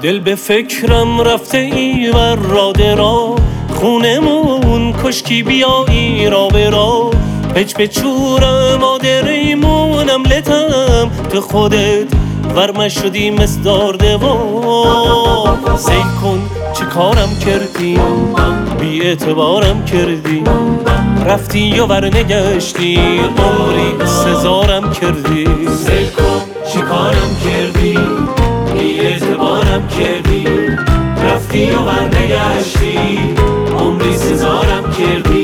دل به فکرم رفته ای ور راده را، خونمون کشکی بیایی را برا. پچ پچورم مادریمونم لتم، تو خودت ورمه شدی مصدار و سیل کن چه کارم کردی، بی اعتبارم کردی، رفتی و برنگشتی عمری سزارم کردی. سیل کن چه کارم کردی، بی اعتبارم کردی، رفتی و برنگشتی عمری سزارم کردی.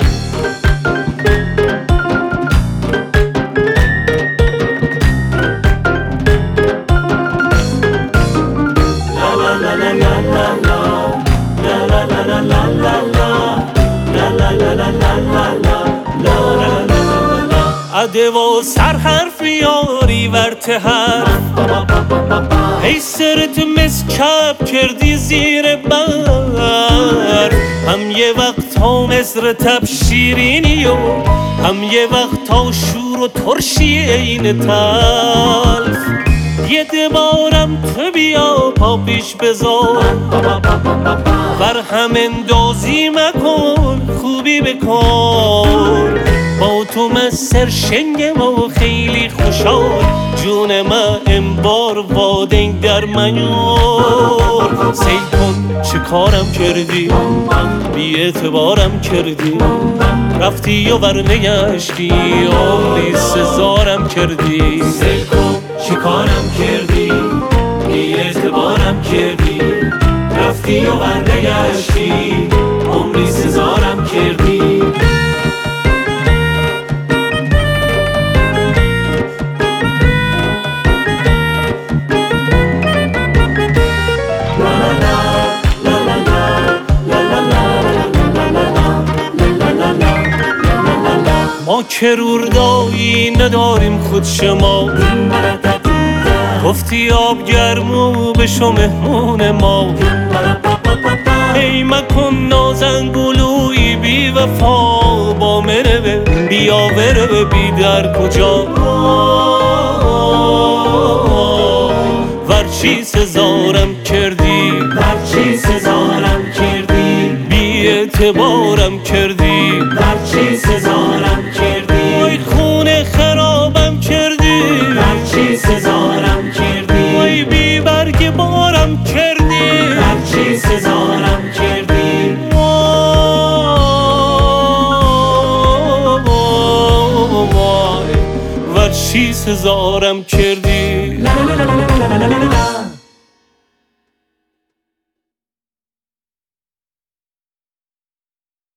عده و سرحرف یاری ورت حرف، ای سرت مسکب کردی زیر برف. هم یه وقت ها مصر تب شیرینی و هم یه وقت ها شور و ترشی این تلف. یه دبارم تو بیا پا پیش بذار، بر هم اندازی مکن خوبی بکن. با تو من سرشنگم و خیلی خوشحال، جون من امبار وادنگ در منور. سیل کن چه کارم کردی، بی اعتبارم کردی، رفتی و برنگشتی عمری سزارم کردی. سیل کن چه کارم کردی، بی اعتبارم کردی، رفتی و برنگشتی عمری سزارم کردی. ما که روردایی نداریم خود شما، گفتی آب گرمو بشو مهمون ما. ای مکن نازنگولوی بی وفا، با منه بیا بره بی در کجا. ورچی سزارم کردی، ورچی سزارم کردی، بی اعتبارم کردی، ورچی سزارم کردی. وای خونه خرابم کردی، ورچی سزارم کردی. وای بی برگ بارم کردی، ورچی سزارم کردی. وای ورچی سزارم کردی.